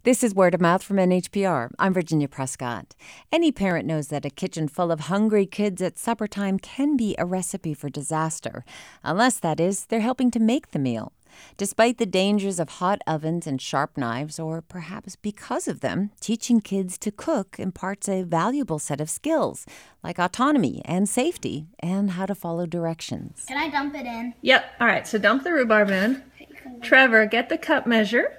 This is Word of Mouth from NHPR. I'm Virginia Prescott. Any parent knows that a kitchen full of hungry kids at supper time can be a recipe for disaster, unless, that is, they're helping to make the meal. Despite the dangers of hot ovens and sharp knives, or perhaps because of them, teaching kids to cook imparts a valuable set of skills, like autonomy and safety, and how to follow directions. Can I dump it in? Yep. All right, so dump the rhubarb in. Trevor, get the cup measure.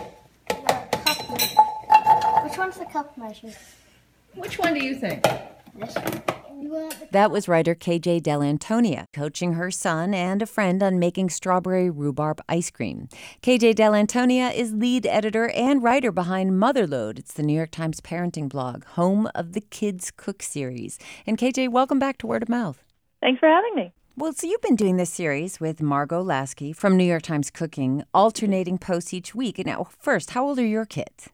Which one's the cup measure? Which one do you think? This one. That was writer KJ Dell'Antonia coaching her son and a friend on making strawberry rhubarb ice cream. KJ Dell'Antonia is lead editor and writer behind Motherload. It's the New York Times parenting blog, home of the Kids Cook series. And KJ, welcome back to Word of Mouth. Thanks for having me. Well, so you've been doing this series with Margot Lasky from New York Times Cooking, alternating posts each week. Now, first, how old are your kids?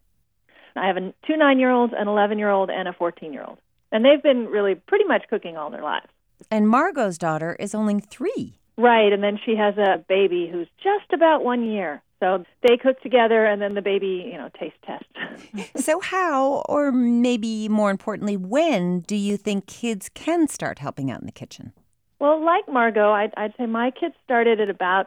I have two 9-year-olds, an 11-year-old, and a 14-year-old. And they've been really pretty much cooking all their lives. And Margot's daughter is only 3. Right, and then she has a baby who's just about 1 year. So they cook together, and then the baby, taste tests. So how, or maybe more importantly, when do you think kids can start helping out in the kitchen? Well, like Margot, I'd say my kids started at about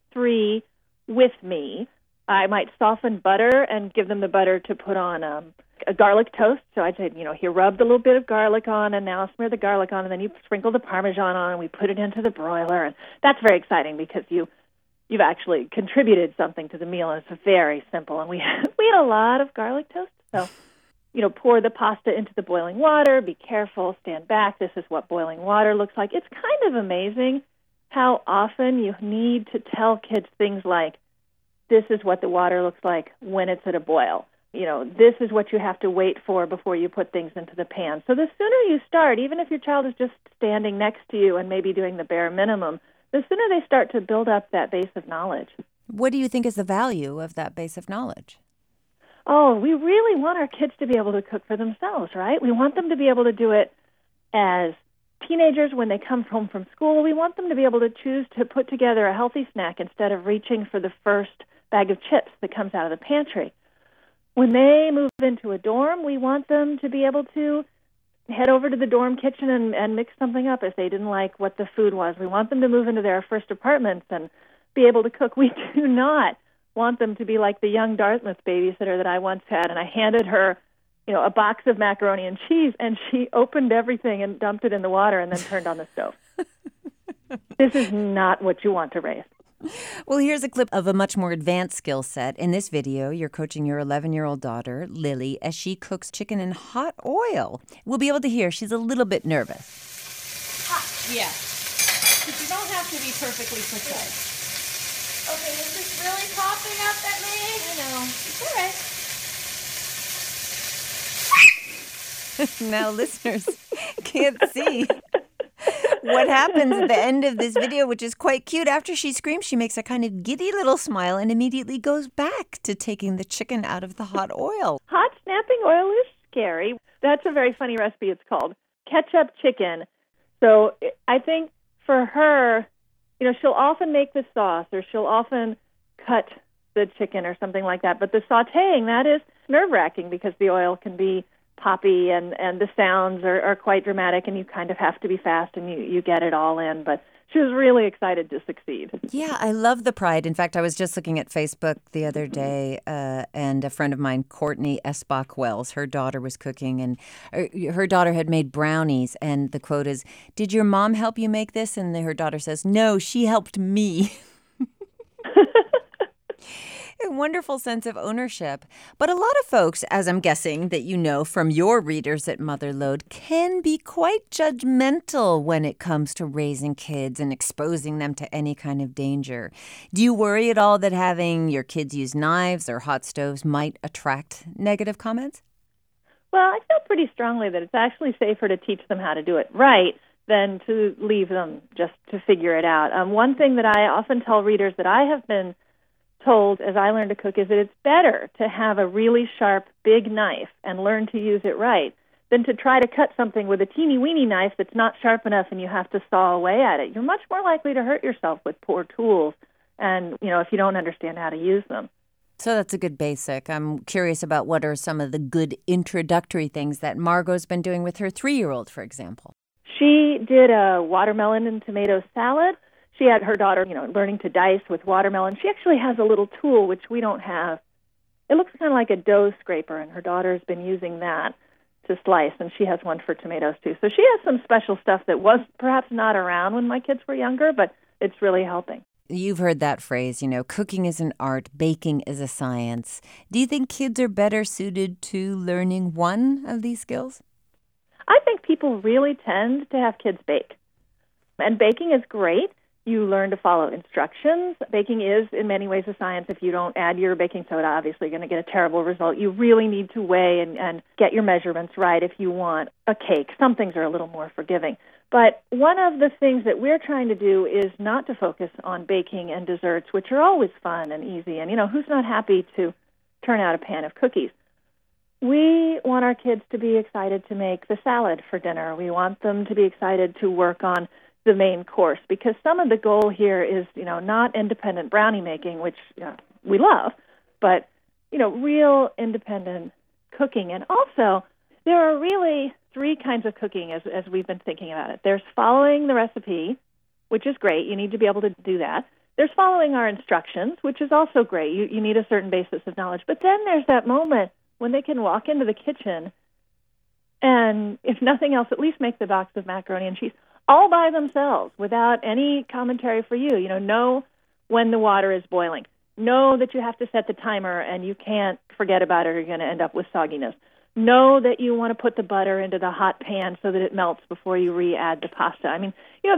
3 with me. I might soften butter and give them the butter to put on a garlic toast. So I'd say, here, rubbed a little bit of garlic on, and now smear the garlic on, and then you sprinkle the Parmesan on, and we put it into the broiler. And that's very exciting because you've actually contributed something to the meal, and it's very simple. And we had a lot of garlic toast. So, pour the pasta into the boiling water. Be careful. Stand back. This is what boiling water looks like. It's kind of amazing how often you need to tell kids things like, this is what the water looks like when it's at a boil. This is what you have to wait for before you put things into the pan. So the sooner you start, even if your child is just standing next to you and maybe doing the bare minimum, the sooner they start to build up that base of knowledge. What do you think is the value of that base of knowledge? Oh, we really want our kids to be able to cook for themselves, right? We want them to be able to do it as teenagers when they come home from school. We want them to be able to choose to put together a healthy snack instead of reaching for the first bag of chips that comes out of the pantry. When they move into a dorm, we want them to be able to head over to the dorm kitchen and mix something up if they didn't like what the food was. We want them to move into their first apartments and be able to cook. We do not want them to be like the young Dartmouth babysitter that I once had, and I handed her, a box of macaroni and cheese, and she opened everything and dumped it in the water and then turned on the stove. This is not what you want to raise. Well, here's a clip of a much more advanced skill set. In this video, you're coaching your 11-year-old daughter, Lily, as she cooks chicken in hot oil. We'll be able to hear she's a little bit nervous. Hot. Yeah. But you don't have to be perfectly precise. Okay, this is really popping up at me. I know. It's all right. Now, listeners can't see what happens at the end of this video, which is quite cute. After she screams, she makes a kind of giddy little smile and immediately goes back to taking the chicken out of the hot oil. Hot snapping oil is scary. That's a very funny recipe. It's called ketchup chicken. So I think for her, she'll often make the sauce or she'll often cut the chicken or something like that. But the sautéing, that is nerve-wracking because the oil can be poppy and the sounds are quite dramatic, and you kind of have to be fast and you get it all in. But she was really excited to succeed. Yeah, I love the pride. In fact, I was just looking at Facebook the other day, and a friend of mine, Courtney Esbach-Wells, her daughter was cooking, and her daughter had made brownies, and the quote is, "Did your mom help you make this?" And her daughter says, "No, she helped me." A wonderful sense of ownership. But a lot of folks, as I'm guessing that you know from your readers at Motherload, can be quite judgmental when it comes to raising kids and exposing them to any kind of danger. Do you worry at all that having your kids use knives or hot stoves might attract negative comments? Well, I feel pretty strongly that it's actually safer to teach them how to do it right than to leave them just to figure it out. One thing that I often tell readers that I have been told as I learn to cook is that it's better to have a really sharp, big knife and learn to use it right than to try to cut something with a teeny-weeny knife that's not sharp enough and you have to saw away at it. You're much more likely to hurt yourself with poor tools and, if you don't understand how to use them. So that's a good basic. I'm curious about what are some of the good introductory things that Margot's been doing with her 3-year-old, for example. She did a watermelon and tomato salad. She had her daughter, learning to dice with watermelon. She actually has a little tool, which we don't have. It looks kind of like a dough scraper, and her daughter's been using that to slice, and she has one for tomatoes, too. So she has some special stuff that was perhaps not around when my kids were younger, but it's really helping. You've heard that phrase, cooking is an art, baking is a science. Do you think kids are better suited to learning one of these skills? I think people really tend to have kids bake. And baking is great. You learn to follow instructions. Baking is, in many ways, a science. If you don't add your baking soda, obviously you're going to get a terrible result. You really need to weigh and get your measurements right if you want a cake. Some things are a little more forgiving. But one of the things that we're trying to do is not to focus on baking and desserts, which are always fun and easy. And, who's not happy to turn out a pan of cookies? We want our kids to be excited to make the salad for dinner. We want them to be excited to work on the main course, because some of the goal here is, not independent brownie making, which we love, but, real independent cooking. And also, there are really 3 kinds of cooking as we've been thinking about it. There's following the recipe, which is great. You need to be able to do that. There's following our instructions, which is also great. You need a certain basis of knowledge. But then there's that moment when they can walk into the kitchen and, if nothing else, at least make the box of macaroni and cheese all by themselves without any commentary for you. Know when the water is boiling. Know that you have to set the timer and you can't forget about it or you're going to end up with sogginess. Know that you want to put the butter into the hot pan so that it melts before you re-add the pasta. I mean,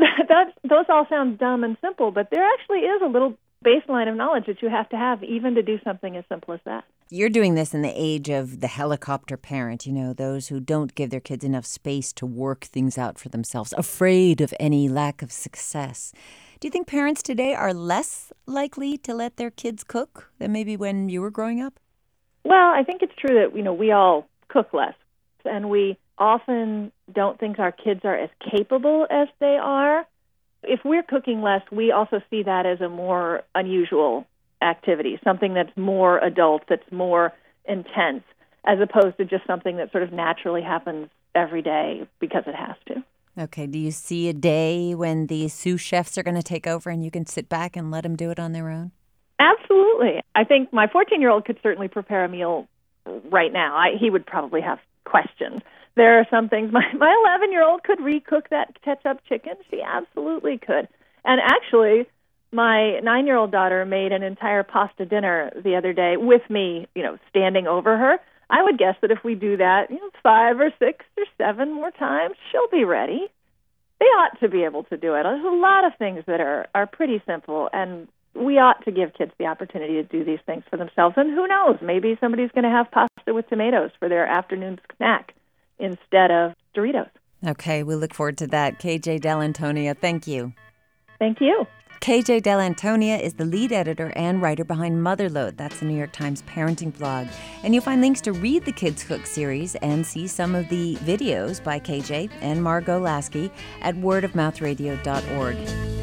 those all sound dumb and simple, but there actually is a little baseline of knowledge that you have to have even to do something as simple as that. You're doing this in the age of the helicopter parent, those who don't give their kids enough space to work things out for themselves, afraid of any lack of success. Do you think parents today are less likely to let their kids cook than maybe when you were growing up? Well, I think it's true that, we all cook less, and we often don't think our kids are as capable as they are. If we're cooking less, we also see that as a more unusual activity, something that's more adult, that's more intense, as opposed to just something that sort of naturally happens every day because it has to. Okay, do you see a day when the sous chefs are going to take over and you can sit back and let them do it on their own? Absolutely. I think my 14-year-old could certainly prepare a meal right now. He would probably have questions. There are some things. My 11-year-old could recook that ketchup chicken. She absolutely could. And actually, my 9-year-old daughter made an entire pasta dinner the other day with me, standing over her. I would guess that if we do that, 5 or 6 or 7 more times, she'll be ready. They ought to be able to do it. There's a lot of things that are pretty simple, and we ought to give kids the opportunity to do these things for themselves. And who knows, maybe somebody's going to have pasta with tomatoes for their afternoon snack instead of Doritos. Okay, we look forward to that. KJ Dell'Antonia, thank you. Thank you. KJ Dell'Antonia is the lead editor and writer behind Motherload. That's the New York Times parenting blog. And you'll find links to read the Kids Cook series and see some of the videos by KJ and Margot Lasky at wordofmouthradio.org.